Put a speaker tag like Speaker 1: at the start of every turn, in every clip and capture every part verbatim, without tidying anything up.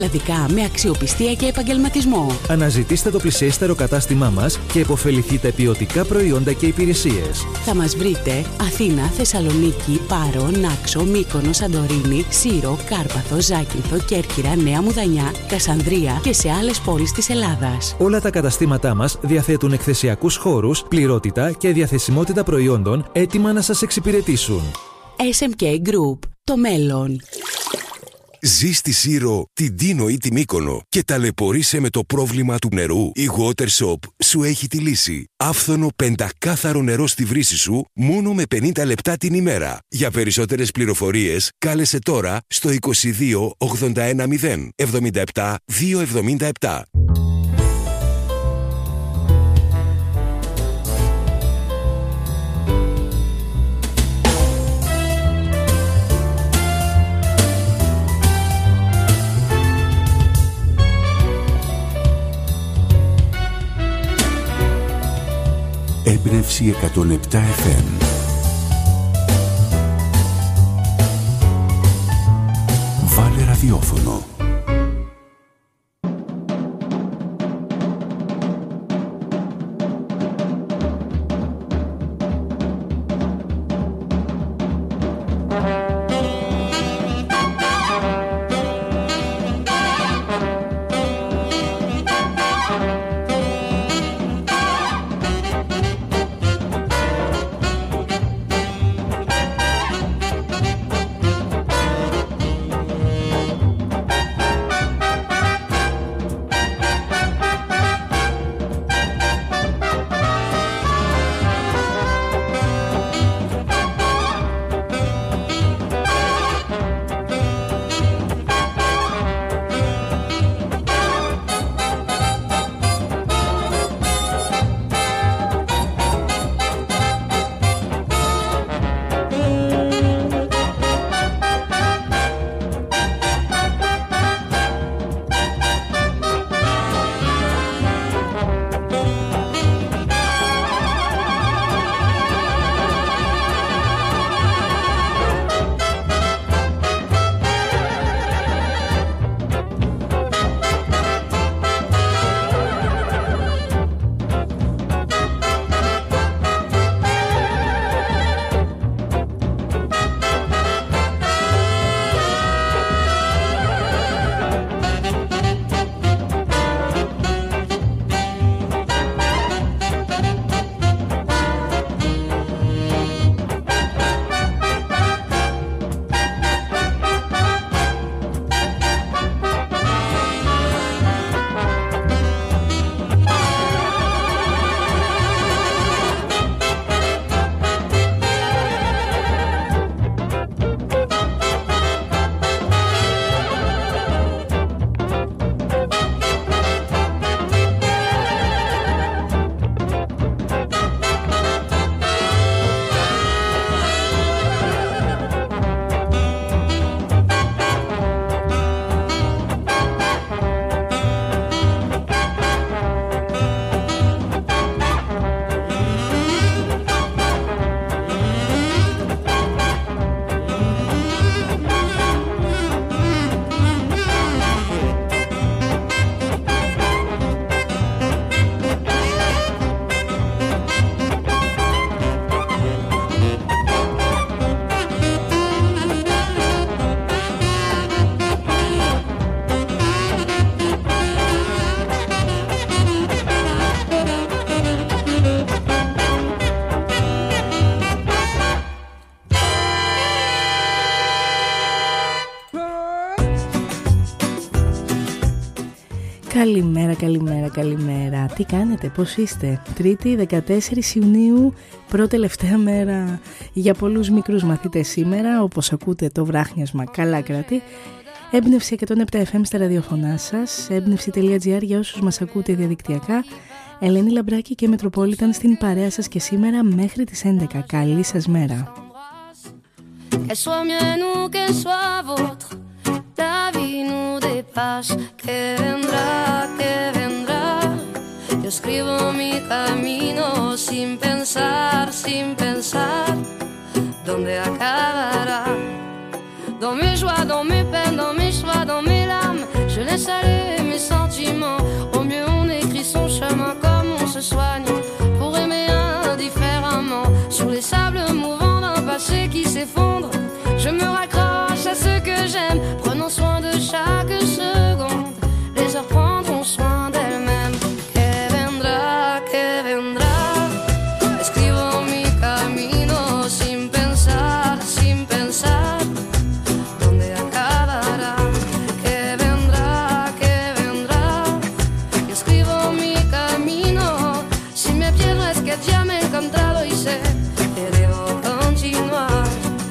Speaker 1: Λαδικά με αξιοπιστία και επαγγελματισμό.
Speaker 2: Αναζητήστε το πλησιέστερο κατάστημά μας και επωφεληθείτε ποιοτικά προϊόντα και υπηρεσίες.
Speaker 1: Θα μας βρείτε Αθήνα, Θεσσαλονίκη, Πάρο, Νάξο, Μύκονο, Σαντορίνη, Σύρο, Κάρπαθο, Ζάκυνθο, Κέρκυρα, Νέα Μουδανιά, Κασανδρία και σε άλλες πόλεις της Ελλάδας.
Speaker 2: Όλα τα καταστήματά μας διαθέτουν εκθεσιακούς χώρους, πληρότητα και διαθεσιμότητα προϊόντων έτοιμα να σας εξυπηρετήσουν.
Speaker 1: ες εμ κέι Group. Το μέλλον.
Speaker 3: Ζεις στη Σύρο, την Τίνο ή τη Μύκονο και ταλαιπωρείσαι με το πρόβλημα του νερού? Η WaterShop σου έχει τη λύση. Άφθονο πεντακάθαρο νερό στη βρύση σου μόνο με πενήντα λεπτά την ημέρα. Για περισσότερες πληροφορίες κάλεσε τώρα στο είκοσι δύο ογδόντα ένα μηδέν εβδομήντα επτά διακόσια εβδομήντα επτά.
Speaker 4: Έμπνευση εκατόν επτά εφ εμ. Βάλε ραδιόφωνο.
Speaker 5: Καλημέρα, καλημέρα, καλημέρα. Τι κάνετε, πώς είστε? Τρίτη, δεκατέσσερις Ιουνίου, πρώτη τελευταία μέρα για πολλούς μικρούς μαθητές σήμερα. Όπως ακούτε το βράχνιασμα καλά κρατεί. Έμπνευση εκατόν επτά εφ εμ στα ραδιοφωνά σας. Έμπνευση τελεία τζι άρ για όσους μας ακούτε διαδικτυακά. Ελένη Λαμπράκη και Μετροπόλιταν στην παρέα σας και σήμερα μέχρι τις έντεκα. Καλή σας μέρα.
Speaker 6: La vie nous dépasse, que vendrá, que vendrá. Yo escribo mi camino sin pensar, sin pensar dónde acabará. Dans mes joies, dans mes peines, dans mes choix, dans mes larmes, je je laisse aller mes sentiments. Au mieux on écrit son chemin comme on se soigne pour aimer indifféremment. Sur les sables mouvants d'un passé qui s'effondre, je me raccroche à ce que j'aime, prenant soin de chaque seconde. Les heures prendront soin d'elles-mêmes. Que vendrá, que vendrá. Escribo mi camino sin pensar, sin pensar dónde acabará. Que vendrá, que vendrá. Escribo mi camino. Si me pierdo es que ya me he encontrado y sé que debo continuar.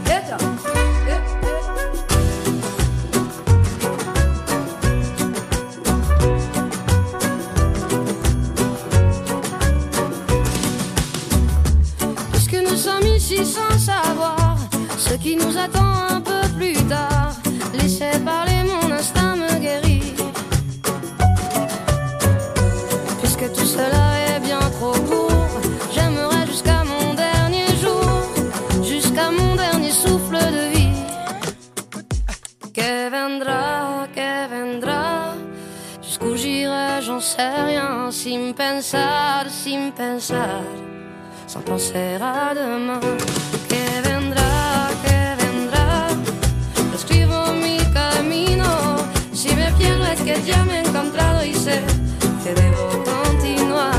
Speaker 6: Puisque nous sommes ici sans savoir ce qui nous attend un peu plus tard, laissez parler, mon instinct me guérit. Puisque tout cela est bien trop court, j'aimerais jusqu'à mon dernier jour, jusqu'à mon dernier souffle de vie. Que vendrá, que vendrá. Jusqu'où j'irai, j'en sais rien. Sin pensar, sin pensar, sans penser à demain. Que vendrá, que vendrá. Escribo mi camino. Si me pierdo es que ya me he encontrado y sé que debo continuar.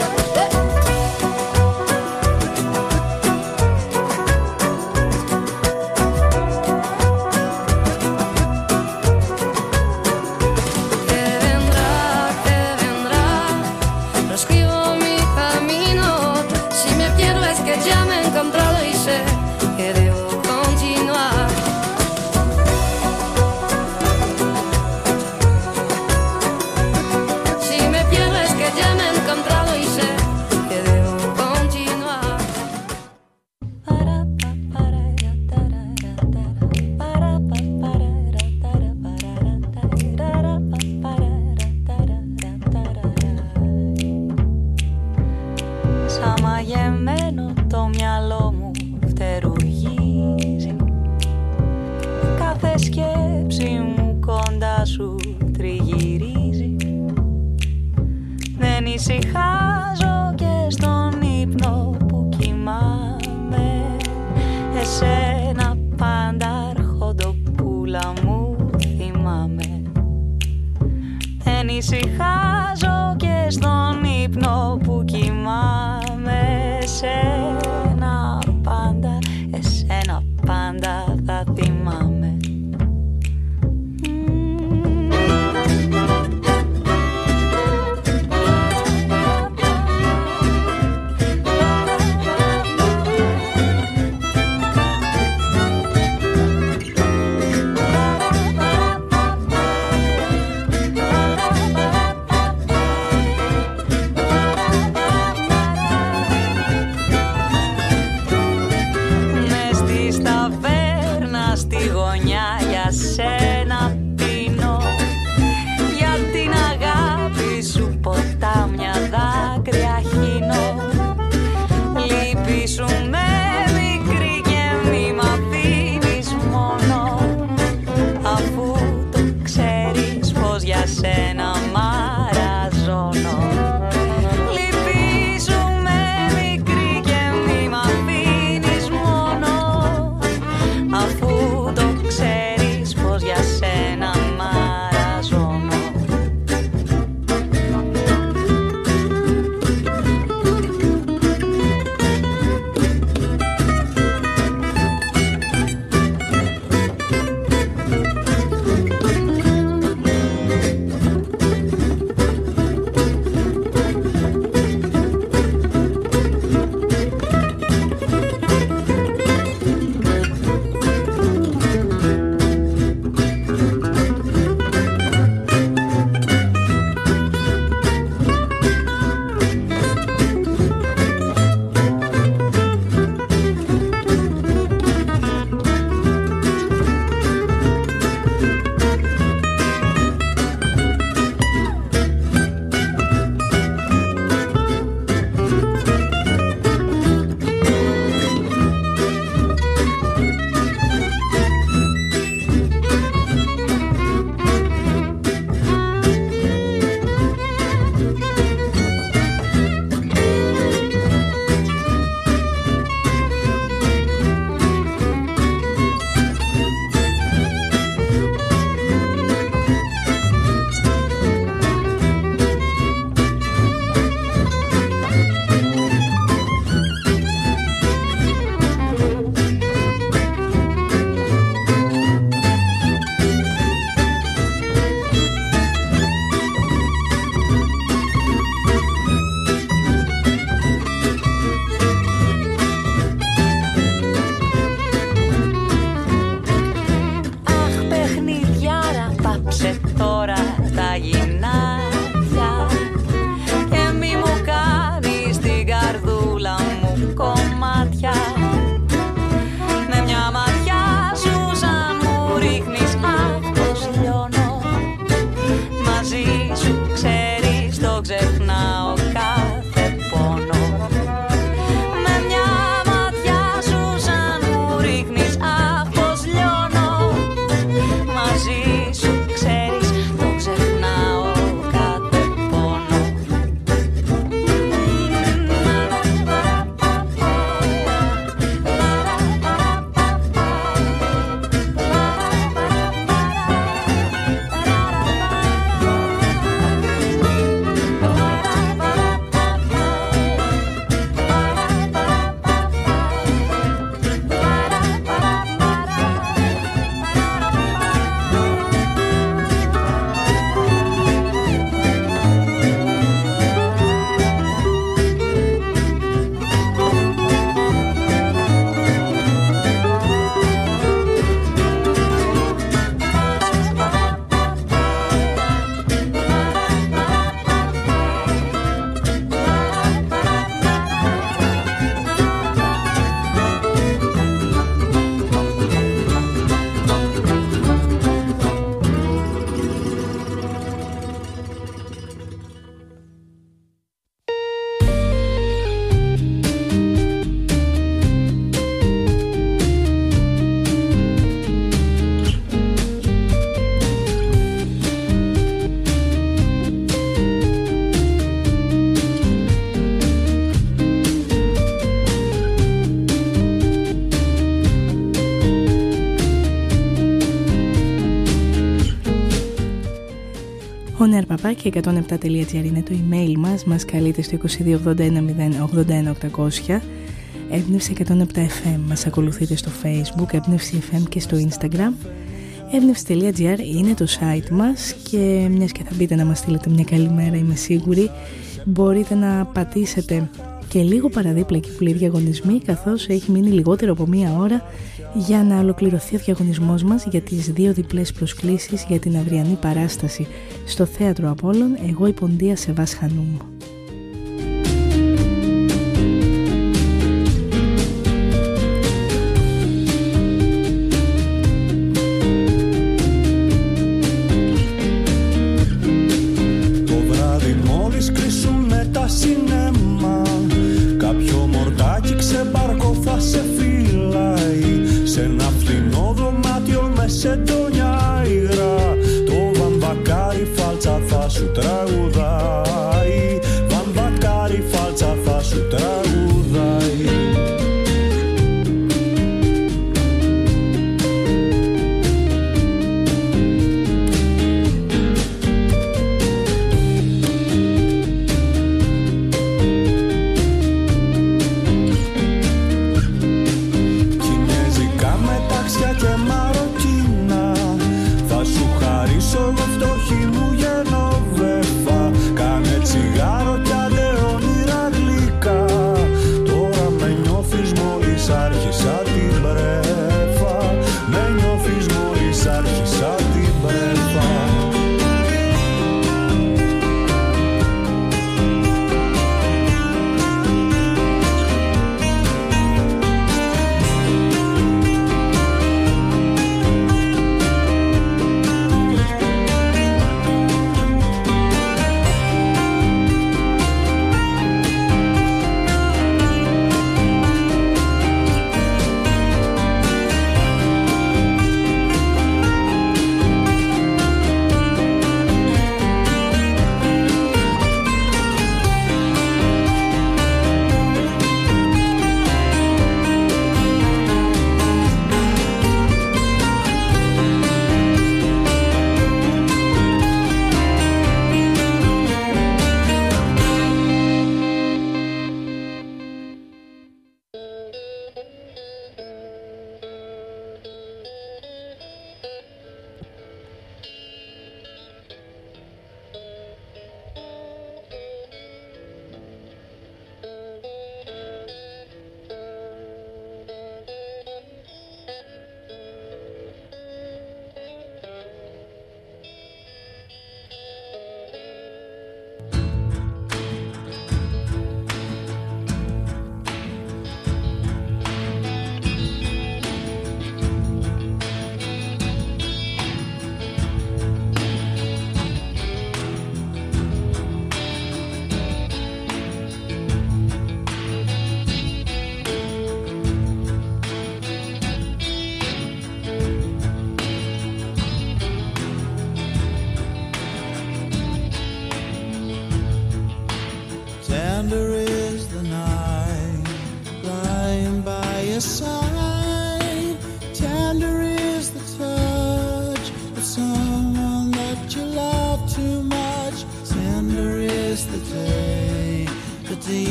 Speaker 7: Ησυχάζω και στον ύπνο που κοιμάμαι. Εσένα πάντα αρχοντοπούλα μου θυμάμαι. Δεν ησυχάζω και στον ύπνο που κοιμάμαι. Εσένα πάντα, εσένα πάντα θα θυμάμαι.
Speaker 5: Ο νεαρπαπάκι εκατόν επτά τελεία τζι άρ είναι το email μας. Μας καλείτε στο είκοσι δύο ογδόντα ένα μηδέν ογδόντα ένα οκτακόσια. Έμπνευση εκατόν επτά εφ εμ. Μας ακολουθείτε στο Facebook, Έμπνευση εφ εμ και στο Instagram. έμπνευση τελεία τζι άρ είναι το site μας και μιας και θα μπείτε να μας στείλετε μια καλημέρα, είμαι σίγουρη, μπορείτε να πατήσετε και λίγο παραδίπλα εκεί που λέει διαγωνισμοί, καθώς έχει μείνει λιγότερο από μία ώρα για να ολοκληρωθεί ο διαγωνισμός μας για τις δύο διπλές προσκλήσεις για την αυριανή παράσταση στο Θέατρο Απόλλων «Εγώ η Ποντία σε Βας Χανουμ».
Speaker 8: Σινέμα, κάποιο μορτάκι ξεμπάρκο θα σε φυλάει σε ένα φθηνό δωμάτιο με σεντόνια υγρά. Το βαμβακάρι φάλτσα θα σου τραγουδάει, βαμβακάρι φάλτσα θα σου τραγουδάει.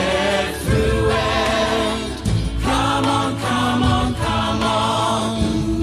Speaker 9: Come on, come on, come on.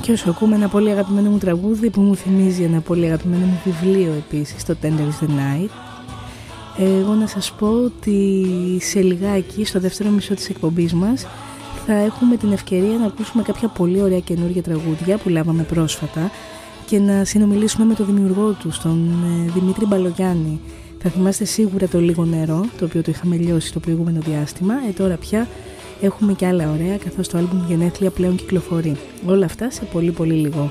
Speaker 5: Και όσο ακούμε ένα πολύ αγαπημένο μου τραγούδι που μου θυμίζει ένα πολύ αγαπημένο μου βιβλίο επίσης, το Tender is the Night. Εγώ να σας πω ότι σε λιγάκι, στο δεύτερο μισό της εκπομπής μας, θα έχουμε την ευκαιρία να ακούσουμε κάποια πολύ ωραία καινούργια τραγούδια που λάβαμε πρόσφατα και να συνομιλήσουμε με τον δημιουργό του, τον Δημήτρη Μπαλογιάννη. Θα θυμάστε σίγουρα το Λίγο Νερό, το οποίο το είχαμε λιώσει το προηγούμενο διάστημα. Ε, τώρα πια έχουμε και άλλα ωραία, καθώς το άλμπουμ Γενέθλια πλέον κυκλοφορεί. Όλα αυτά σε πολύ πολύ λίγο.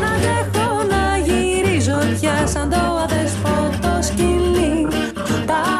Speaker 9: σαν το αδέσποτο σκυλί.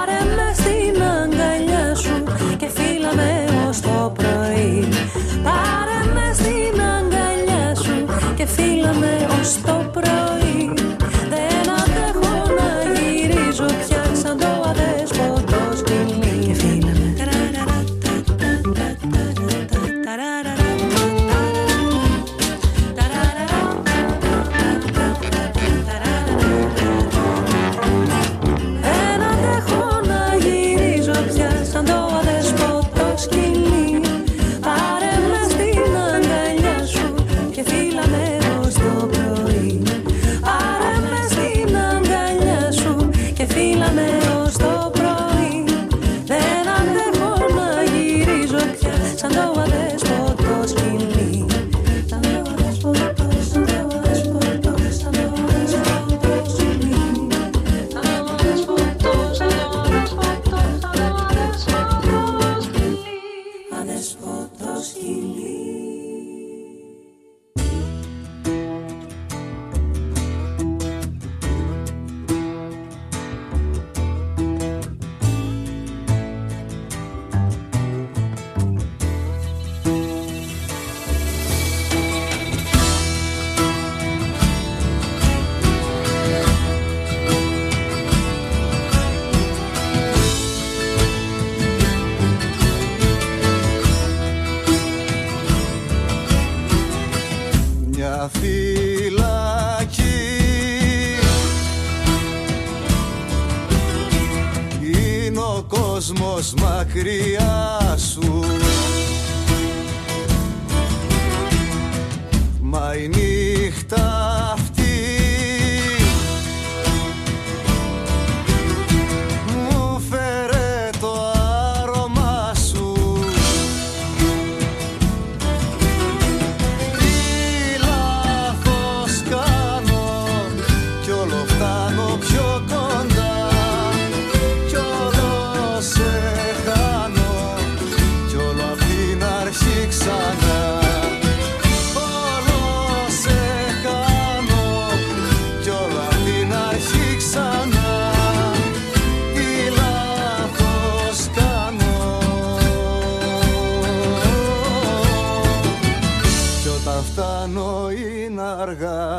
Speaker 9: ο κόσμος μακριά σου. Μα η νύχτα αυτή μου φέρε το άρωμά σου. Τι λάθος κάνω κι όλο φτάνω πιο κοντά, κι όλο σε χάνω κι όλο απ' την αρχή ξανά. Φτάνω είναι αργά.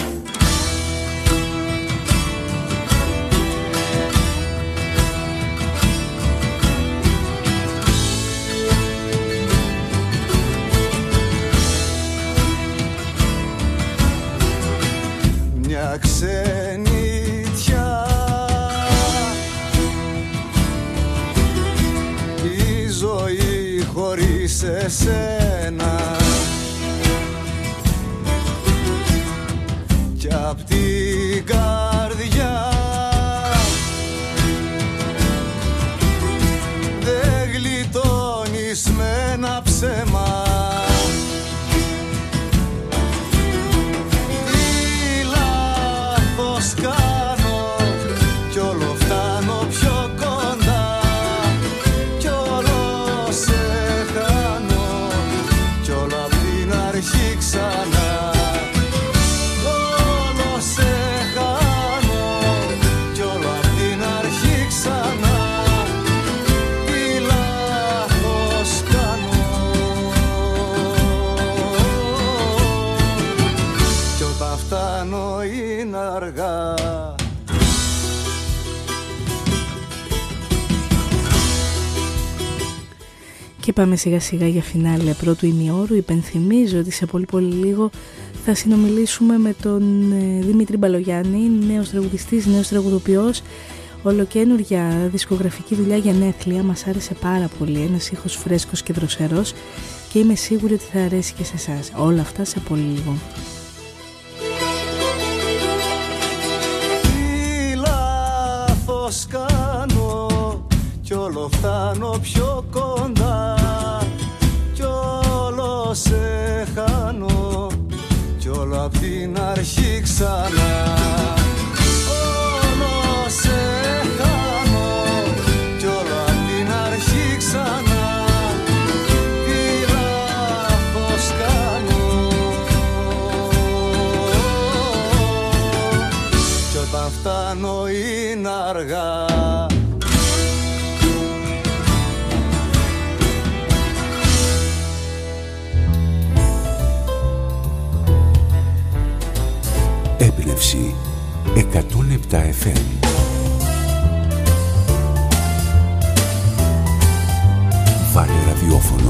Speaker 9: Μια ξενιτιά, η ζωή χωρίς εσένα, κι απ' την καρδιά δεν γλιτώνεις με ένα ψέμα. Τι λάθος κάνω κι όλο φτάνω πιο κοντά, κι όλο σε χάνω κι όλο απ' την αρχή ξανά.
Speaker 5: Και πάμε σιγά σιγά για φινάλε πρώτου ημιώρου. Υπενθυμίζω ότι σε πολύ πολύ λίγο θα συνομιλήσουμε με τον Δημήτρη Μπαλογιάννη, νέος τραγουδιστής, νέος τραγουδοποιός, ολοκαίνουργια δισκογραφική δουλειά, γενέθλια. Μας άρεσε πάρα πολύ, ένας ήχος φρέσκος και δροσερός και είμαι σίγουρη ότι θα αρέσει και σε εσάς. Όλα αυτά σε πολύ λίγο.
Speaker 9: Τι λάθος κάνω κι όλο φτάνω πιο κοντά, κι όλο σε χάνω κι όλο απ' την αρχή ξανά. Όλο σε χάνω κι όλο απ' την αρχή ξανά. Τι λάθος κάνω κι όταν φτάνω είναι αργά.
Speaker 4: Έμπνευση εκατόν επτά εφ εμ. Βάλε ραδιόφωνο.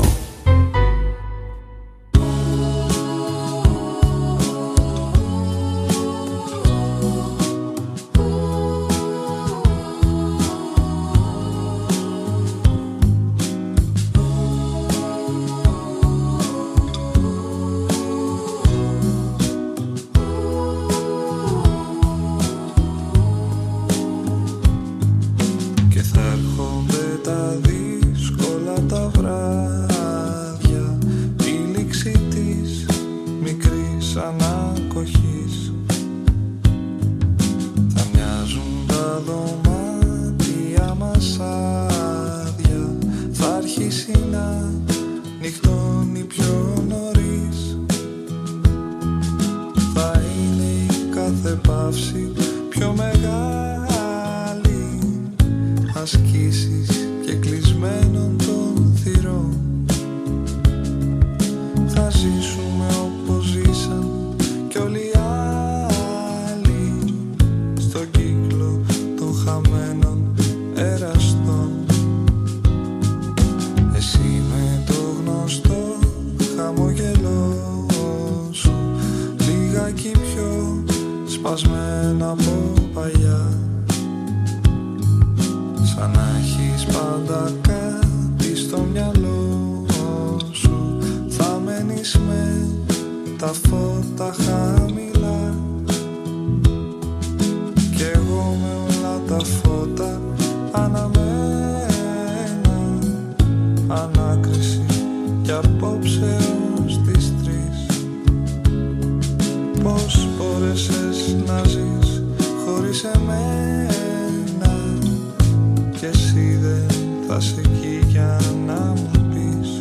Speaker 9: σαν να έχεις πάντα κάτι στο μυαλό σου. Θα μένεις με τα φώτα χαμηλά κι εγώ με όλα τα φώτα αναμένα. Ανάκριση κι απόψε ως τις τρεις. Πώς μπόρεσες να ζεις χωρίς εμένα κι εσύ δεν θα σε εκεί για να μου πεις.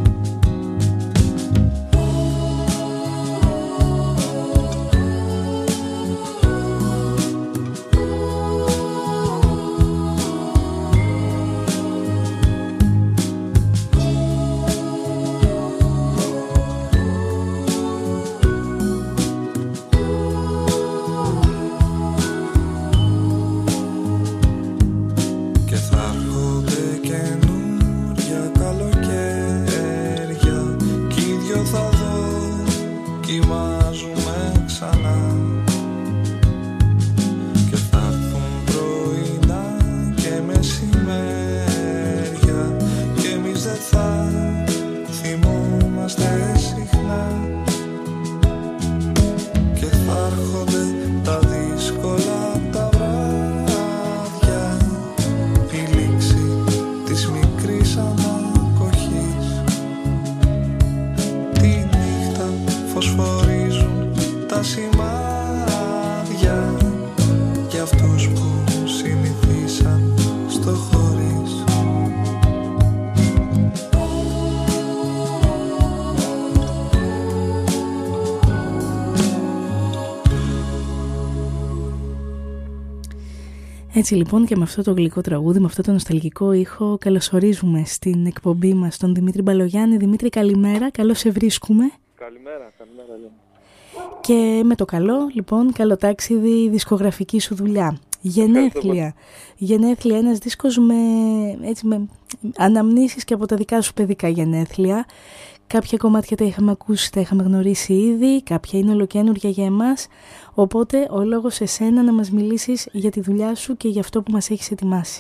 Speaker 5: Έτσι λοιπόν και με αυτό το γλυκό τραγούδι, με αυτό το νοσταλγικό ήχο, καλωσορίζουμε στην εκπομπή μας τον Δημήτρη Μπαλογιάννη. Δημήτρη, καλημέρα, καλώς σε βρίσκουμε.
Speaker 10: Καλημέρα, καλημέρα λέμε.
Speaker 5: Και με το καλό, λοιπόν, καλό ταξίδι, δισκογραφική σου δουλειά. Γενέθλια, γενέθλια, ένας δίσκος με, έτσι, με αναμνήσεις και από τα δικά σου παιδικά γενέθλια. Κάποια κομμάτια τα είχαμε ακούσει, τα είχαμε γνωρίσει ήδη, κάποια είναι ολοκαίνουργια για εμάς. Οπότε ο λόγος σε σένα να μας μιλήσεις για τη δουλειά σου και για αυτό που μας έχεις ετοιμάσει.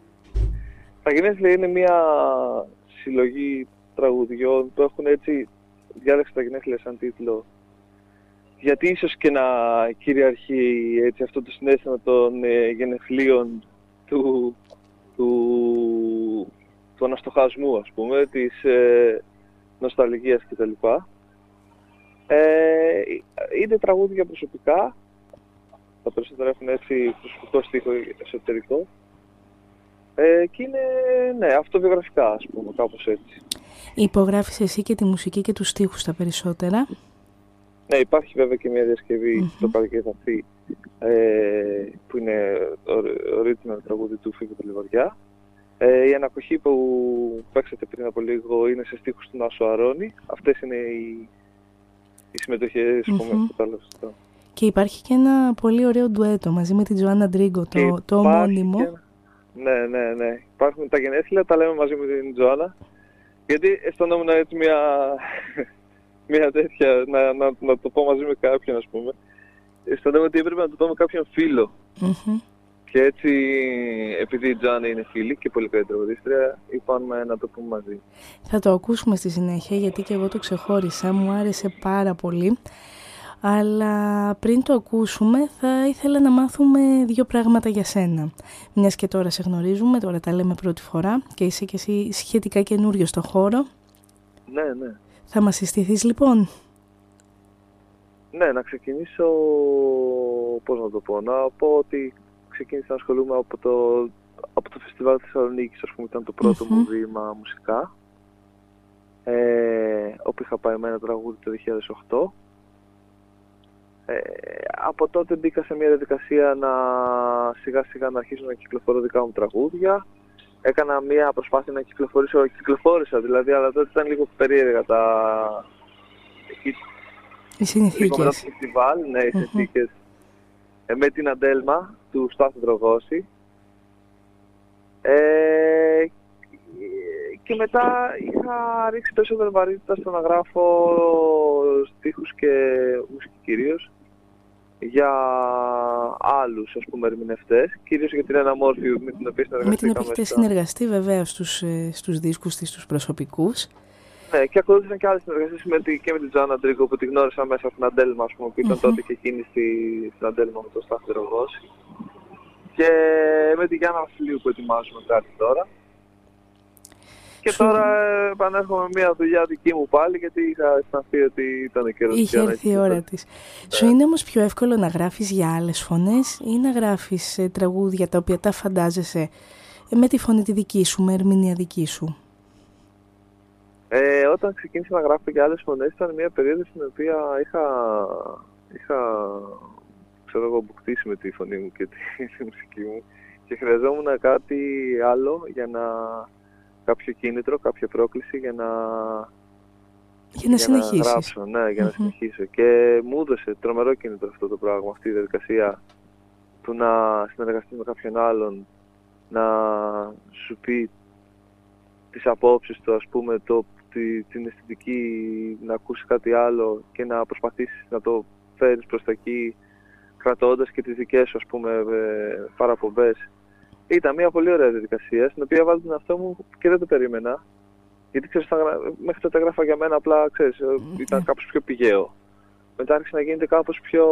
Speaker 10: Τα γενέθλια είναι μια συλλογή τραγουδιών που έχουν έτσι, διάλεξα τα γενέθλια σαν τίτλο, γιατί ίσως και να κυριαρχεί έτσι, αυτό το συναίσθημα των ε, γενεθλίων του, του, του αναστοχασμού, ας πούμε, της ε, νοσταλγίας κτλ. Ε, είναι τραγούδια προσωπικά, τα περισσότερα έχουν έτσι προσωπικό στίχο εσωτερικό ε, και είναι ναι, αυτοβιογραφικά, ας πούμε, κάπως έτσι.
Speaker 5: Υπογράφεις εσύ και τη μουσική και τους στίχους τα περισσότερα.
Speaker 10: Ναι, υπάρχει βέβαια και μια διασκευή mm-hmm. στο καλοκαίρι αυτή ε, που είναι original τραγούδι του Φίβου Τελειβαριά. Ε, η ανακοχή που παίξατε πριν από λίγο είναι σε στίχους του Νάσου Αρώνη. Αυτές είναι οι, οι συμμετοχές mm-hmm. που με κατάλαβα.
Speaker 5: Και υπάρχει και ένα πολύ ωραίο ντουέτο μαζί με την Τζοάννα Ντρίγκο, το, το ομώνυμο. Και... Ναι,
Speaker 10: ναι, ναι. Υπάρχουν τα γενέθλια, τα λέμε μαζί με την Τζοάννα. Γιατί αισθανόμουν έτσι μια... μια τέτοια, να, να, να το πω μαζί με κάποιον, ας πούμε. Αισθανόμαι ότι έπρεπε να το πω με κάποιον φίλο.
Speaker 5: Mm-hmm.
Speaker 10: Και έτσι, επειδή η Τζάννα είναι φίλη και πολύ καλή τραγουδίστρια, είπαμε να το πούμε μαζί.
Speaker 5: Θα το ακούσουμε στη συνέχεια, γιατί και εγώ το ξεχώρισα, μου άρεσε πάρα πολύ. Αλλά πριν το ακούσουμε, θα ήθελα να μάθουμε δύο πράγματα για σένα. Μιας και τώρα σε γνωρίζουμε, τώρα τα λέμε πρώτη φορά και είσαι και εσύ σχετικά καινούριο στο χώρο.
Speaker 10: Ναι, ναι.
Speaker 5: Θα μας συστηθείς λοιπόν?
Speaker 10: Ναι, να ξεκινήσω, πώς να το πω, να πω ότι ξεκίνησα να ασχολούμαι από το, από το Φεστιβάλ Θεσσαλονίκης, ας πούμε, ήταν το πρώτο mm-hmm. μου βήμα μουσικά, ε, όπου είχα πάει με ένα τραγούδι το δύο χιλιάδες οκτώ. Ε, από τότε μπήκα σε μια διαδικασία να σιγά σιγά να αρχίσω να κυκλοφορώ δικά μου τραγούδια. Έκανα μια προσπάθεια να κυκλοφορήσω, κυκλοφόρησα δηλαδή, αλλά τότε ήταν λίγο περίεργα τα...
Speaker 5: Οι συνθήκες.
Speaker 10: Λίγο μετά το φεστιβάλ, ναι, οι mm-hmm. συνθήκες. Ε, με την Αντέλμα του Στάθου Δρογώση. Ε, και μετά είχα ρίξει περισσότερη βαρύτητα στο να γράφω στίχους και μουσική κυρίως. για άλλους, ας πούμε, ερμηνευτές, κυρίως για την Ένα Μόρφη με την οποία συνεργαστήκαμε.
Speaker 5: Με την οποία έχετε συνεργαστεί βέβαια στους, στους δίσκους της, στους προσωπικούς.
Speaker 10: Ναι, και ακολούθησαν και άλλες συνεργασίες με τη, και με την Τζοάννα Ντρίγκο που τη γνώρισα μέσα από την Αντέλμα, ας πούμε, που ήταν mm-hmm. τότε και εκείνη στη, στην Αντέλμα με τον Στάθη Ρογώση. Και με τη Γιάννα Βασιλείου που ετοιμάζουμε κάτι τώρα. Και Σου... τώρα επανέρχομαι με μια δουλειά δική μου πάλι, γιατί είχα αισθανθεί ότι ήταν καιρός.
Speaker 5: Είχε έρθει η ώρα της. Yeah. Σου είναι όμως πιο εύκολο να γράφεις για άλλες φωνές ή να γράφεις ε, τραγούδια τα οποία τα φαντάζεσαι ε, με τη φωνή τη δική σου, με ερμηνεία δική σου?
Speaker 10: Ε, όταν ξεκίνησα να γράφω για άλλες φωνές ήταν μια περίοδο στην οποία είχα, είχα ξέρω εγώ, αποκτήσει με τη φωνή μου και τη, τη μουσική μου και χρειαζόμουν κάτι άλλο για να... κάποιο κίνητρο, κάποια πρόκληση για να,
Speaker 5: για να, για να
Speaker 10: γράψω, ναι, για mm-hmm. να συνεχίσω. Και μου έδωσε τρομερό κίνητρο αυτό το πράγμα, αυτή η διαδικασία του να συνεργαστεί με κάποιον άλλον, να σου πει τις απόψεις του, ας πούμε, το, τη, την αισθητική, να ακούσει κάτι άλλο και να προσπαθήσεις να το φέρεις προς τα εκεί, κρατώντας και τις δικές σου, ας πούμε, παραπομπές. Ήταν μια πολύ ωραία διαδικασία, στην οποία βάλω τον εαυτό μου και δεν το περίμενα. Γιατί ξέρεις, μέχρι τότε έγραφα για μένα, απλά ξέρεις, ήταν κάπως πιο πηγαίο. Μετά άρχισε να γίνεται κάπως πιο,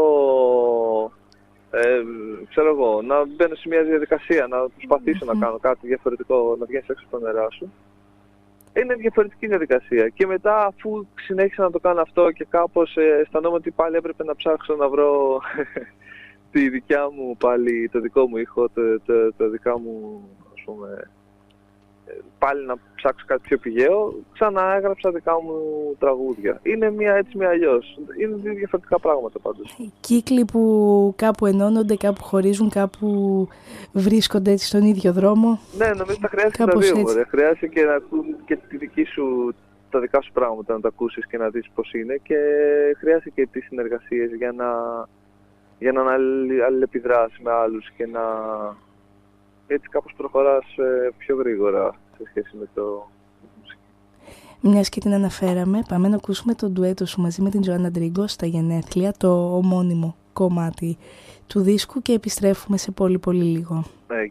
Speaker 10: ε, ξέρω εγώ, να μπαίνω σε μια διαδικασία, να προσπαθήσω να κάνω κάτι διαφορετικό, να βγαίνεις έξω από τα νερά σου. Είναι διαφορετική διαδικασία. Και μετά, αφού συνέχισα να το κάνω αυτό και κάπως ε, αισθανόμαι ότι πάλι έπρεπε να ψάξω να βρω τη δικιά μου πάλι, το δικό μου ήχο, το, το, το δικά μου, ας πούμε, πάλι να ψάξω κάτι πιο πηγαίο, ξαναέγραψα δικά μου τραγούδια. Είναι μία έτσι, μία αλλιώς. Είναι δύο διαφορετικά πράγματα πάντως.
Speaker 5: Κύκλοι που κάπου ενώνονται, κάπου χωρίζουν, κάπου βρίσκονται έτσι στον ίδιο δρόμο.
Speaker 10: Ναι, νομίζω τα χρειάζεται τα δύο. Μωρέ. Χρειάζεται και να ακούς και τη δική σου, τα δικά σου πράγματα να τα ακούσεις και να δεις πώς είναι, και χρειάζεται και τις συνεργασίες για να, για να αλληλεπιδράσεις με άλλους και να... έτσι κάπως προχωράς πιο γρήγορα σε σχέση με το μουσική.
Speaker 5: Μιας και την αναφέραμε, πάμε να ακούσουμε το ντουέτο σου μαζί με την Τζοάννα Ντρίγκο στα γενέθλια, το ομώνυμο κομμάτι του δίσκου, και επιστρέφουμε σε πολύ πολύ λίγο.
Speaker 10: Ναι.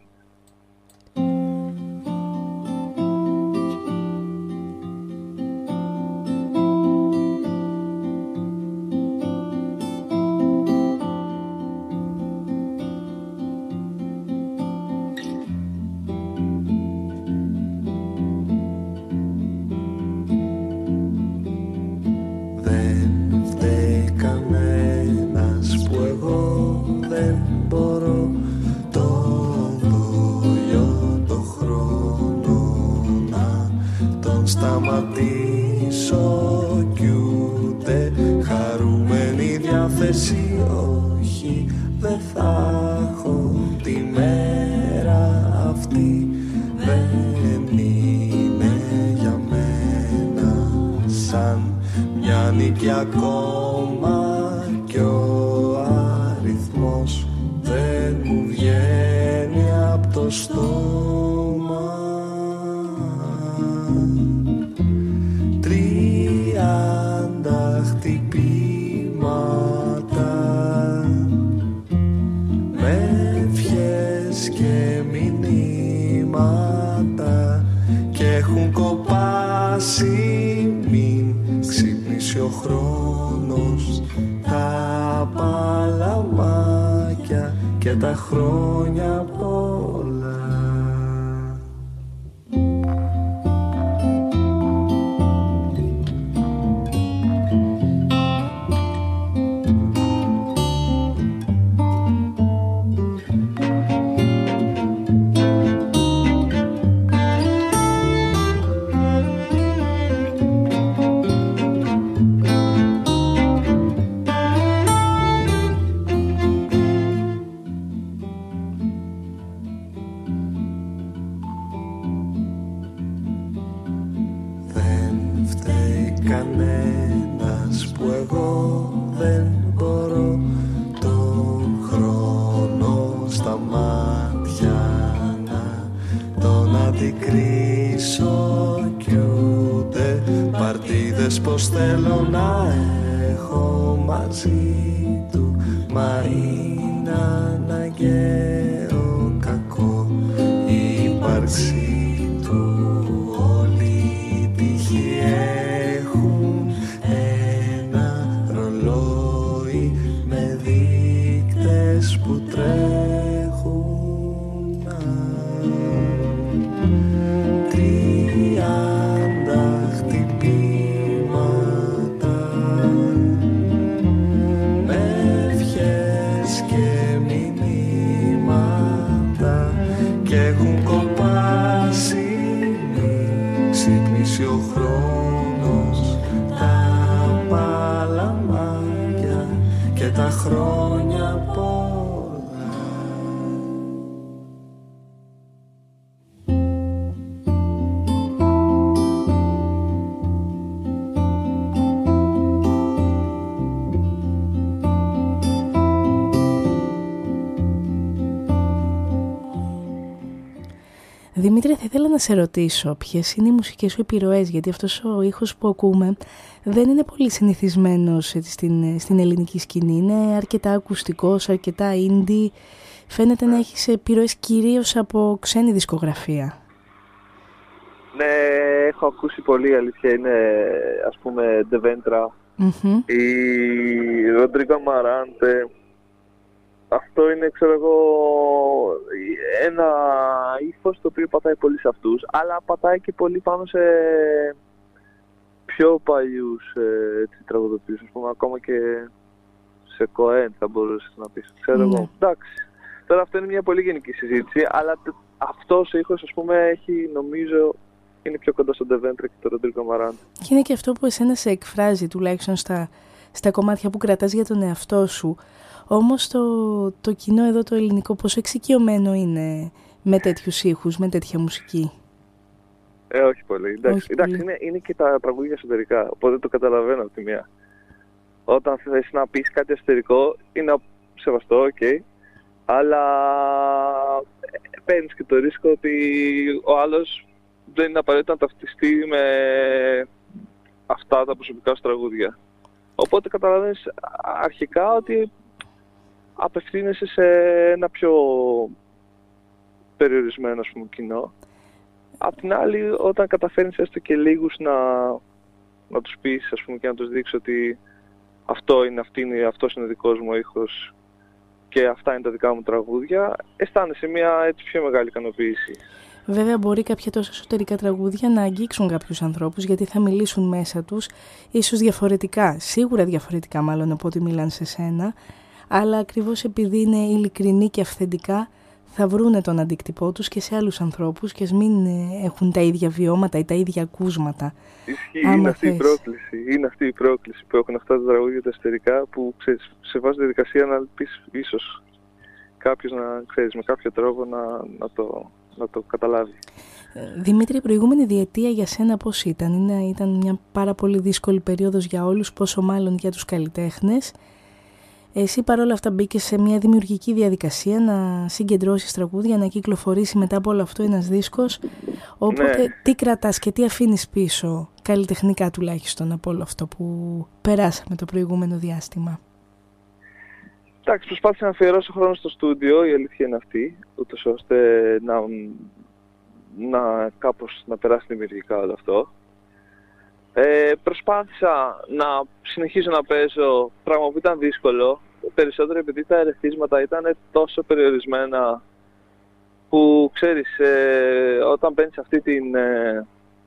Speaker 9: μα είναι αναγκαίο κακό η ύπαρξη του. Όλοι οι τύχοι έχουν ένα ρολόι με δείκτες που τρέχουν. Τριάντα χτυπήματα με ευχές και μηνύματα και έχουν κοπάσει. Μην ξυπνήσει ο χρόνος, τα παλαμάκια και τα χρόνια πολλά.
Speaker 5: Δημήτρη, θα ήθελα να σε ρωτήσω ποιες είναι οι μουσικές σου επιρροές, γιατί αυτός ο ήχος που ακούμε δεν είναι πολύ συνηθισμένος έτσι, στην, στην ελληνική σκηνή. Είναι αρκετά ακουστικός, αρκετά indie. Φαίνεται να έχεις επιρροές κυρίως από ξένη δισκογραφία.
Speaker 10: Ναι, έχω ακούσει πολύ, αλήθεια. Είναι, ας πούμε, Devendra,
Speaker 5: Mm-hmm.
Speaker 10: η Rodrigo Amarante. Αυτό είναι, ξέρω εγώ, ένα ύφος το οποίο πατάει πολύ σε αυτούς, αλλά πατάει και πολύ πάνω σε πιο παλιούς ε, τραγουδοποιούς, ας πούμε, ακόμα και σε Κοέν θα μπορούσες να πεις, ξέρω εγώ. Mm. Εντάξει, τώρα αυτό είναι μια πολύ γενική συζήτηση, αλλά αυτός ο ήχος, ας πούμε, έχει, νομίζω, είναι πιο κοντά στον Devendra και τον Rodrigo Amarante.
Speaker 5: Και είναι και αυτό που εσένα σε εκφράζει, τουλάχιστον στα, στα κομμάτια που κρατάς για τον εαυτό σου. Όμως το, το κοινό εδώ το ελληνικό πόσο εξοικειωμένο είναι με τέτοιους ήχους, με τέτοια μουσική?
Speaker 10: Ε, όχι πολύ. Εντάξει,
Speaker 5: όχι
Speaker 10: εντάξει
Speaker 5: πολύ.
Speaker 10: Είναι, είναι και τα τραγούδια εσωτερικά, οπότε το καταλαβαίνω από τη μία. Όταν θες να πεις κάτι εσωτερικό, είναι σεβαστό, οκ. Okay, αλλά παίρνεις και το ρίσκο ότι ο άλλος δεν είναι απαραίτητο να ταυτιστεί με αυτά τα προσωπικά σου τραγούδια. Οπότε καταλαβαίνεις αρχικά ότι απευθύνεσαι σε ένα πιο περιορισμένο, ας πούμε, κοινό. Απ' την άλλη, όταν καταφέρνεις έστω και λίγους να, να τους πεις, ας πούμε, και να τους δείξεις ότι αυτό είναι, αυτή είναι, αυτός είναι ο δικός μου ήχος και αυτά είναι τα δικά μου τραγούδια, αισθάνεσαι μια έτσι πιο μεγάλη ικανοποίηση.
Speaker 5: Βέβαια μπορεί κάποια τόσο εσωτερικά τραγούδια να αγγίξουν κάποιους ανθρώπους, γιατί θα μιλήσουν μέσα τους ίσως διαφορετικά, σίγουρα διαφορετικά μάλλον από ό,τι μιλάνε σε σένα, αλλά ακριβώς επειδή είναι ειλικρινή και αυθεντικά θα βρούνε τον αντίκτυπό τους και σε άλλους ανθρώπους και ας μην έχουν τα ίδια βιώματα ή τα ίδια ακούσματα.
Speaker 10: Ισχύει, είναι αυτή, η πρόκληση, είναι αυτή η πρόκληση που έχουν αυτά τα τραγούδια τα εσωτερικά, που ξέρεις, σε βάζει τη διαδικασία να πεις ίσως κάποιος να ξέρεις με κάποιο τρόπο να, να, το, να το καταλάβει.
Speaker 5: Δημήτρη, η προηγούμενη διετία για σένα πώς ήταν? Είναι, ήταν μια πάρα πολύ δύσκολη περίοδος για όλους, πόσο μάλλον για τους καλλιτέχνες. Εσύ παρόλα αυτά μπήκες σε μια δημιουργική διαδικασία να συγκεντρώσεις τραγούδια, να κυκλοφορήσει μετά από όλο αυτό ένας δίσκος. Οπότε ναι. Τι κρατάς και τι αφήνεις πίσω, καλλιτεχνικά τουλάχιστον, από όλο αυτό που περάσαμε το προηγούμενο διάστημα?
Speaker 10: Εντάξει, προσπάθησα να αφιερώσω χρόνο στο στούντιο, η αλήθεια είναι αυτή, ούτως ώστε να, να κάπως να περάσει δημιουργικά όλο αυτό. Ε, προσπάθησα να συνεχίσω να παίζω, πράγμα που ήταν δύσκολο, περισσότερο επειδή τα ερεθίσματα ήταν τόσο περιορισμένα που ξέρεις, ε, όταν παίρνεις αυτή την, ε,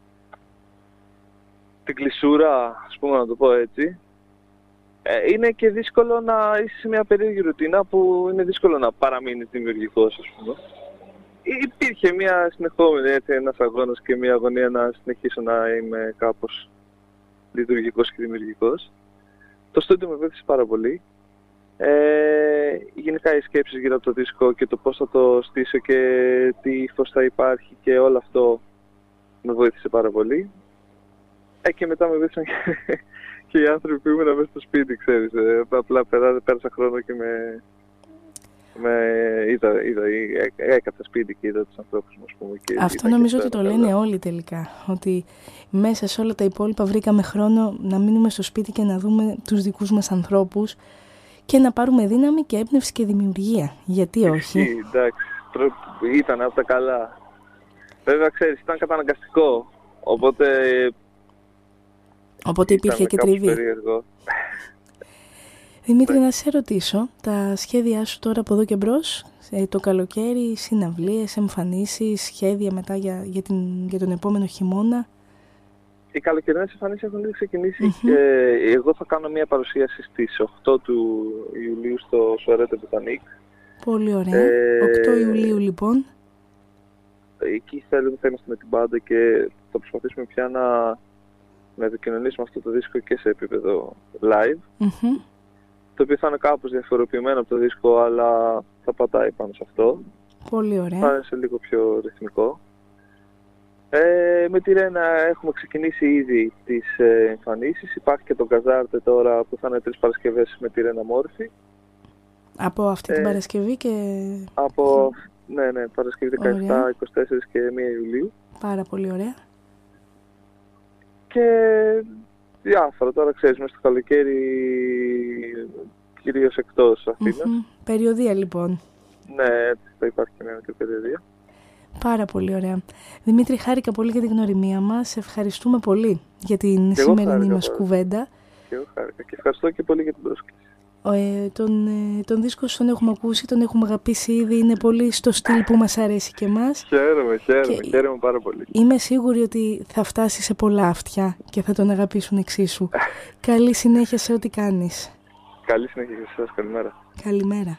Speaker 10: την κλεισούρα, ας πούμε να το πω έτσι, ε, είναι και δύσκολο να είσαι σε μια περίεργη ρουτίνα που είναι δύσκολο να παραμείνεις δημιουργικός, ας πούμε. Υπήρχε μια συνεχόμενη, έτσι, ένας αγώνας και μια αγωνία να συνεχίσω να είμαι κάπως λειτουργικός και δημιουργικός. Το στούντιο με βοήθησε πάρα πολύ. Ε, γενικά οι σκέψεις γύρω από το δίσκο και το πώς θα το στήσω και τι ύφος θα υπάρχει και όλο αυτό με βοήθησε πάρα πολύ. Ε, και μετά με βοήθησαν και, και οι άνθρωποι που ήμουν μέσα στο σπίτι, ξέρεις. Ε, απλά πέρασα χρόνο και με... με είδα, είδα, έκατσα σπίτι και είδα τους ανθρώπους μου, ας πούμε. Και
Speaker 5: αυτό νομίζω ότι το λένε όλοι τελικά. Ότι μέσα σε όλα τα υπόλοιπα βρήκαμε χρόνο να μείνουμε στο σπίτι και να δούμε τους δικούς μας ανθρώπους. και να πάρουμε δύναμη και έμπνευση και δημιουργία. Γιατί όχι?
Speaker 10: Εντάξει, ήταν από τα καλά. Βέβαια, ξέρεις, ήταν καταναγκαστικό, οπότε...
Speaker 5: Οπότε υπήρχε και τριβή.
Speaker 10: Περίεργο.
Speaker 5: Δημήτρη, να σε ρωτήσω, τα σχέδιά σου τώρα από εδώ και μπρος, το καλοκαίρι, συναυλίες, εμφανίσεις, σχέδια μετά για, για, την, για τον επόμενο χειμώνα?
Speaker 10: Οι καλοκαιρινές εμφανίσεις έχουν ήδη ξεκινήσει mm-hmm. και εγώ θα κάνω μια παρουσίαση στις οκτώ του Ιουλίου στο Σουαρέτε Μποτανίκ.
Speaker 5: Πολύ ωραία. Ε, οκτώ Ιουλίου λοιπόν.
Speaker 10: Εκεί θέλουμε, θα είμαστε με την μπάντα και θα προσπαθήσουμε πια να, να επικοινωνήσουμε αυτό το δίσκο και σε επίπεδο live. Mm-hmm. Το οποίο θα είναι κάπως διαφοροποιημένο από το δίσκο, αλλά θα πατάει πάνω σε αυτό.
Speaker 5: Πολύ ωραία.
Speaker 10: Θα είναι σε λίγο πιο ρυθμικό. Ε, με τη Ρένα έχουμε ξεκινήσει ήδη τις ε, εμφανίσεις. Υπάρχει και το Καζάρτε τώρα που θα είναι τρεις Παρασκευές με τη Ρένα Μόρφη.
Speaker 5: Από αυτή
Speaker 10: ε, την
Speaker 5: Παρασκευή και...
Speaker 10: Από, ναι, ναι, Παρασκευή δεκαεπτά, είκοσι τέσσερα και μία Ιουλίου.
Speaker 5: Πάρα πολύ ωραία.
Speaker 10: Και διάφορα τώρα, ξέρεις, μέσα στο καλοκαίρι κυρίως εκτός Αθήνας.
Speaker 5: Mm-hmm. Περιοδία λοιπόν.
Speaker 10: Ναι, θα υπάρχει και μια μικρή περιοδία.
Speaker 5: Πάρα πολύ ωραία. Δημήτρη, χάρηκα πολύ για την γνωριμία μας. Ευχαριστούμε πολύ για την
Speaker 10: και
Speaker 5: σημερινή μας κουβέντα.
Speaker 10: Και εγώ χάρηκα και ευχαριστώ και πολύ για την πρόσκληση.
Speaker 5: Ε, τον, ε, τον δίσκο τον έχουμε ακούσει, τον έχουμε αγαπήσει ήδη, είναι πολύ στο στυλ που μας αρέσει και εμάς.
Speaker 10: Χαίρομαι, χαίρομαι, και χαίρομαι πάρα πολύ.
Speaker 5: Είμαι σίγουρη ότι θα φτάσει σε πολλά αυτιά και θα τον αγαπήσουν εξίσου. Καλή συνέχεια σε ό,τι κάνεις.
Speaker 10: Καλή συνέχεια σε εσάς, καλημέρα.
Speaker 5: Καλημέρα.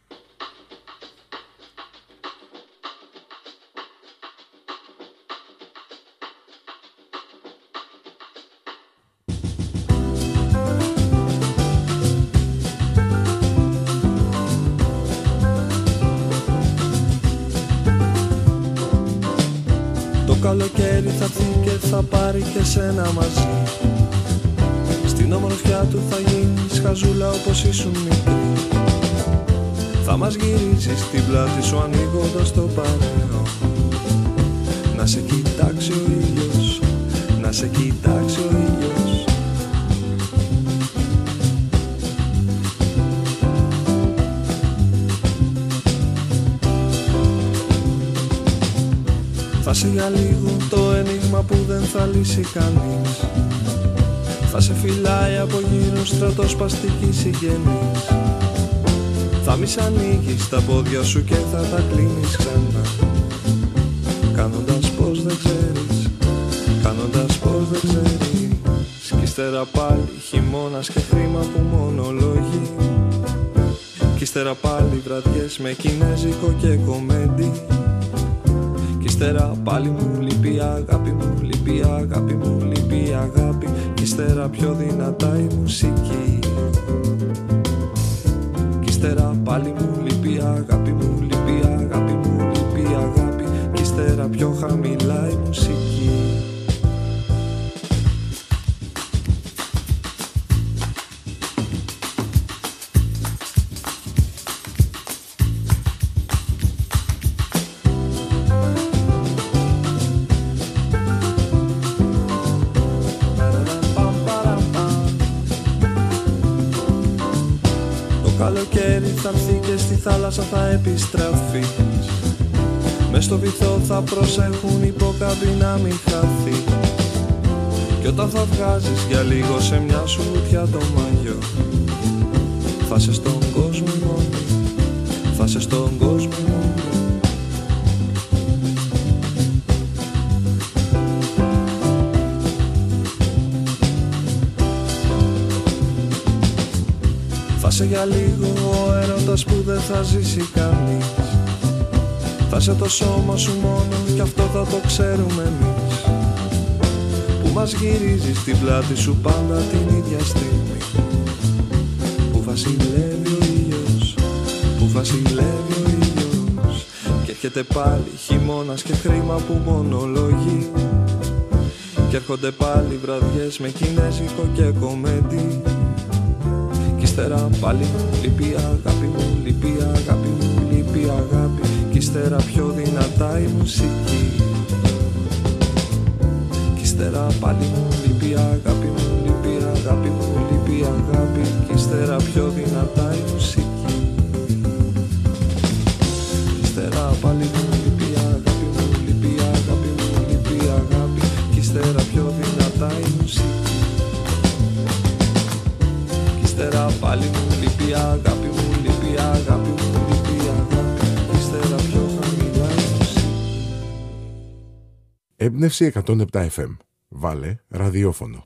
Speaker 9: Το καλοκαίρι θα έρθει και θα πάρει και σένα μαζί. Στην ομορφιά του θα γίνεις χαζούλα όπως ήσουν μικρή. Θα μας γυρίζεις στην πλάτη σου ανοίγοντας το παρέο. Να σε κοιτάξει ο ήλιος, να σε κοιτάξει ο ήλιος. Θα σε για λίγο το ένιγμα που δεν θα λύσει κανείς. Θα σε φυλάει από γύρω στρατοσπαστική συγγενής. Θα μη σ' ανοίγεις τα πόδια σου και θα τα κλείνεις ξανά. Κάνοντας πως δεν ξέρεις, κάνοντας πως δεν ξέρεις. Κι ύστερα πάλι χειμώνας και χρήμα που μονολογεί. Κι ύστερα πάλι βραδιές με κινέζικο και κομέντι. Κι ύστερα πάλι μου λείπει η αγάπη μου, λείπει η αγάπη μου, λείπει η αγάπη. Κι ύστερα πιο δυνατά η μουσική. Κι ύστερα πάλι μου λείπει η αγάπη μου, λείπει η αγάπη μου, λείπει η αγάπη. Κι ύστερα πιο χαμηλά η μουσική. Θα έρθει και στη θάλασσα θα επιστραφείς. Μες στο βυθό θα προσέχουν υπόκαμπη να μην χαθεί. Κι όταν θα βγάζεις για λίγο σε μια σου βουτιά το μαγιό, θα σε στον κόσμο μόνο, θα σε στον κόσμο μόνο. Θα σε για λίγο ο έρωτας που δεν θα ζήσει κανείς. Θα σε το σώμα σου μόνο κι αυτό θα το ξέρουμε εμείς. Που μας γυρίζει στην πλάτη σου πάντα την ίδια στιγμή. Που βασιλεύει ο ήλιος, που βασιλεύει ο ήλιος. Και έρχεται πάλι χειμώνας και χρήμα που μονολογεί. Και έρχονται πάλι βραδιές με κινέζικο και κομέντι. Κι ύστερα πάλι μου λείπει η αγάπη μου, λείπει η αγάπη μου, λείπει η αγάπη. Κι ύστερα πιο δυνατά η μουσική. Κι ύστερα πάλι μου λείπει η αγάπη μου, λείπει η αγάπη μου, λείπει η λείπει η αγάπη κι ύστερα πιο δυνατά η μουσική. Ύστερα πάλι μου λείπει η αγάπη μου, λείπει η αγάπη μου, λείπει η αγάπη κι ύστερα πιο δυνατά η μουσική. Ύστερα πάλι μου λείπει η αγάπη μου, λείπει η αγάπη μου, λείπει η αγάπη κι ύστερα πιο χαμηλά η μουσική.
Speaker 4: Έμπνευση εκατόν επτά εφ εμ. Βάλε ραδιόφωνο.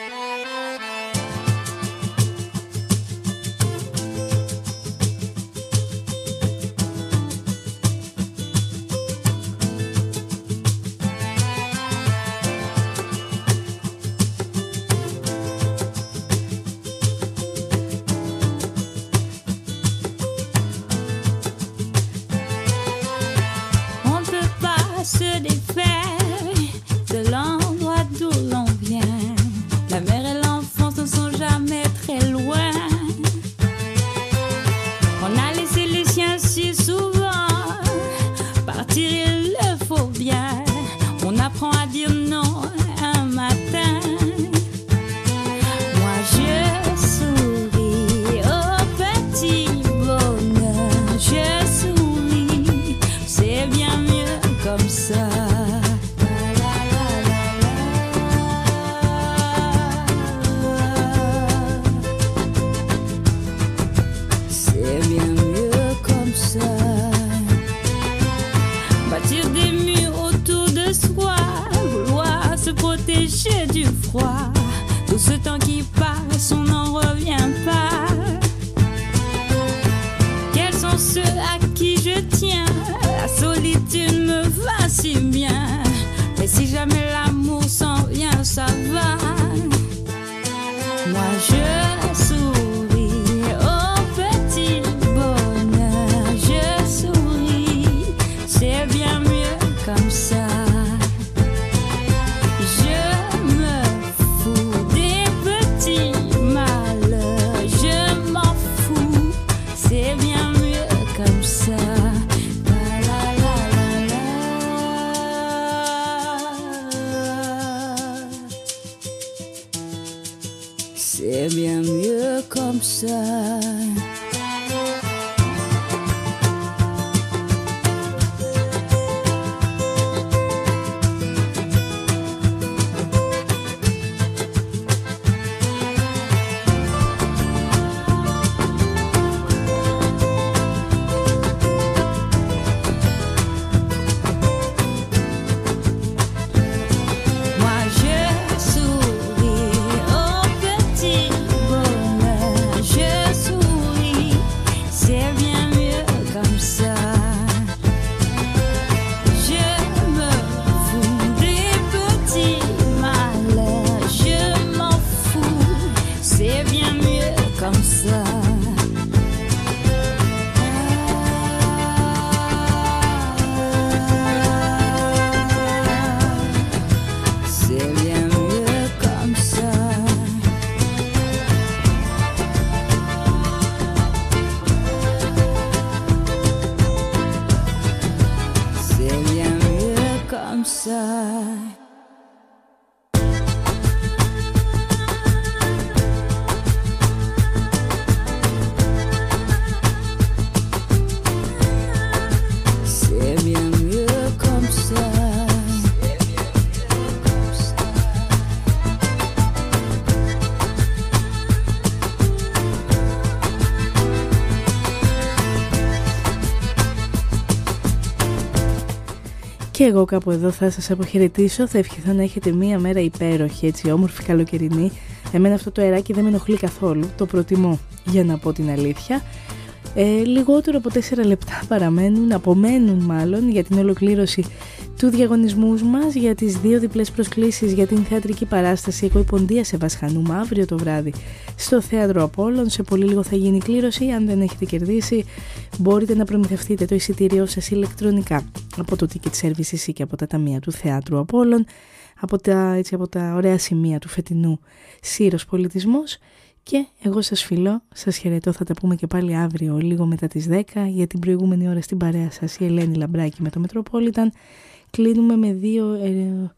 Speaker 5: Και εγώ κάπου εδώ θα σας αποχαιρετήσω. Θα ευχηθώ να έχετε μία μέρα υπέροχη, έτσι όμορφη, καλοκαιρινή. Εμένα αυτό το αεράκι δεν με ενοχλεί καθόλου. Το προτιμώ, για να πω την αλήθεια. Ε, λιγότερο από τέσσερα λεπτά παραμένουν, απομένουν μάλλον, για την ολοκλήρωση του διαγωνισμού μας για τις δύο διπλές προσκλήσεις για την θεατρική παράσταση «Εγώ η Ποντία σε Βασχανούμα» αύριο το βράδυ στο Θέατρο Απόλλων. Σε πολύ λίγο θα γίνει η κλήρωση. Αν δεν έχετε κερδίσει, μπορείτε να προμηθευτείτε το εισιτήριό σας ηλεκτρονικά από το Ticket Services ή και από τα ταμεία του Θεάτρου Απόλλων, από τα, έτσι, από τα ωραία σημεία του φετινού Σύρος Πολιτισμός. Και εγώ σας φιλώ, σας χαιρετώ, θα τα πούμε και πάλι αύριο λίγο μετά τις δέκα. Για την προηγούμενη ώρα στην παρέα σας η Ελένη Λαμπράκη με το Μετροπόλιταν. Κλείνουμε με δύο ε,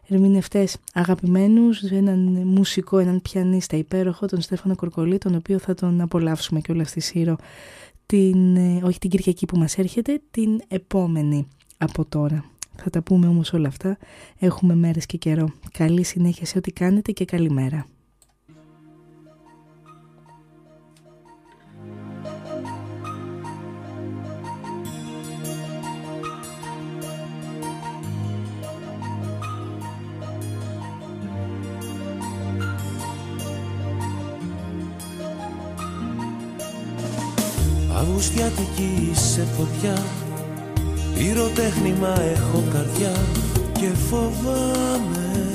Speaker 5: ερμηνευτές αγαπημένους, έναν μουσικό, έναν πιανίστα υπέροχο, τον Στέφανο Κορκολή, τον οποίο θα τον απολαύσουμε και όλα στη Σύρο, την, όχι την Κυριακή που μας έρχεται, την επόμενη από τώρα. Θα τα πούμε όμως όλα αυτά, έχουμε μέρες και καιρό. Καλή συνέχεια σε ό,τι κάνετε και καλημέρα.
Speaker 11: Αυγουστιάτικη σε φωτιά, πυροτέχνημα έχω καρδιά και φοβάμαι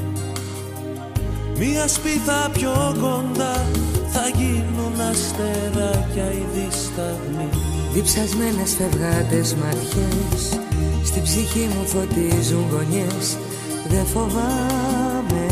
Speaker 11: μία σπίθα πιο κοντά θα γίνουν αστεράκια οι δισταγμοί.
Speaker 12: Διψασμένες φευγάτες ματιές στη ψυχή μου φωτίζουν γωνιές. Δεν φοβάμαι,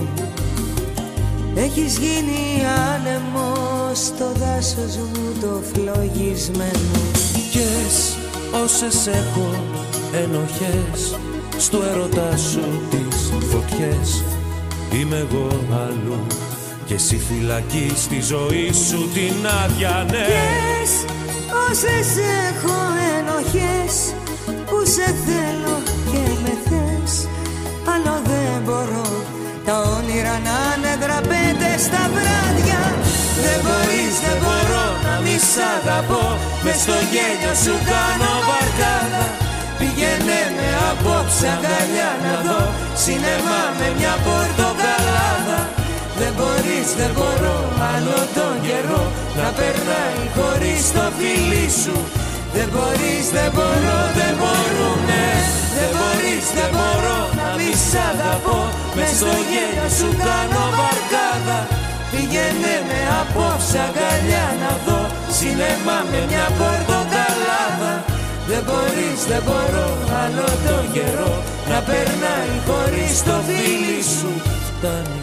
Speaker 12: έχεις γίνει άνεμος στο δάσος μου το φλογισμένο.
Speaker 11: Κες όσες έχω ενοχές στο έρωτα σου τις φωτιές. Είμαι εγώ αλλού και εσύ φυλακή στη ζωή σου την άδεια, ναι.
Speaker 12: Κες όσες έχω ενοχές που σε θέλω και με θες. Άλλο δεν μπορώ τα όνειρα να είναι δραπέτες στα βράδια. Δεν μπορείς, δεν μπορώ να μη σ' αγαπώ. Μες στο γέλιο σου κάνω βαρκάδα. Πήγαινε με απόψε αγκαλιά να δω σινεμά με μια πορτοκαλάδα. Δεν μπορείς, δεν μπορώ άλλο τον καιρό να περνάει χωρίς το φίλι σου. Δεν μπορείς, δεν μπορώ, δεν μπορούμε. Δεν μπορείς, δεν μπορώ να μη σ' αγαπώ. Μες στο γέλιο σου κάνω βαρκάδα. Πήγαινε με απόψε αγκαλιά να δω σινεμά με μια πορτοκαλάδα. Δεν μπορείς, δεν μπορώ άλλο τον καιρό να περνάει χωρίς το φίλι σου. Φτάνει,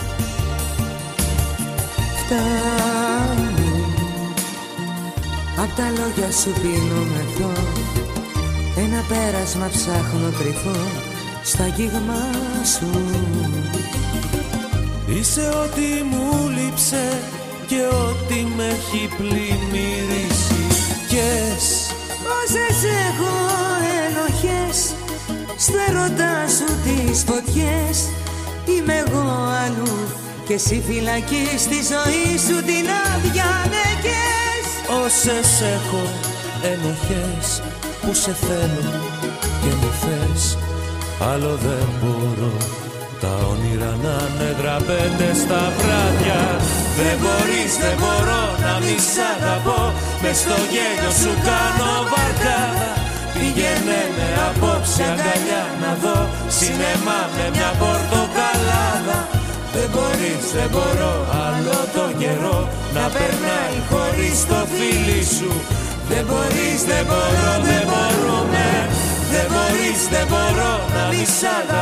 Speaker 12: φτάνει. Απ' τα λόγια σου πίνω μεθό. Ένα πέρασμα ψάχνω κρυφό στα αγγίγμα σου.
Speaker 11: Είσαι ό,τι μου λείψε και ό,τι με έχει πλημμυρίσει. Κες
Speaker 12: όσες έχω ενοχές στο έρωτά σου τις φωτιές. Είμαι εγώ αλλού και εσύ φυλακή στη ζωή σου την άδεια, ναι. Κες
Speaker 11: όσες έχω ενοχές που σε θέλω και με θες. Άλλο δεν μπορώ τα όνειρα να είναι δραπέτες στα βράδια. Δεν μπορείς, δεν μπορώ να μη σ' αγαπώ. Μες στο γέλιο σου κάνω βαρκάδα. Πήγαινε με απόψε αγκαλιά να δω σινεμά με μια πορτοκαλάδα. Δεν μπορείς, δεν μπορώ άλλο τον καιρό να περνάει χωρίς το φίλι σου. Δεν μπορείς, δεν μπορώ, δεν μπορούμε. Δεν μπορείς, δεν μπορώ να μη σ' αγαπώ.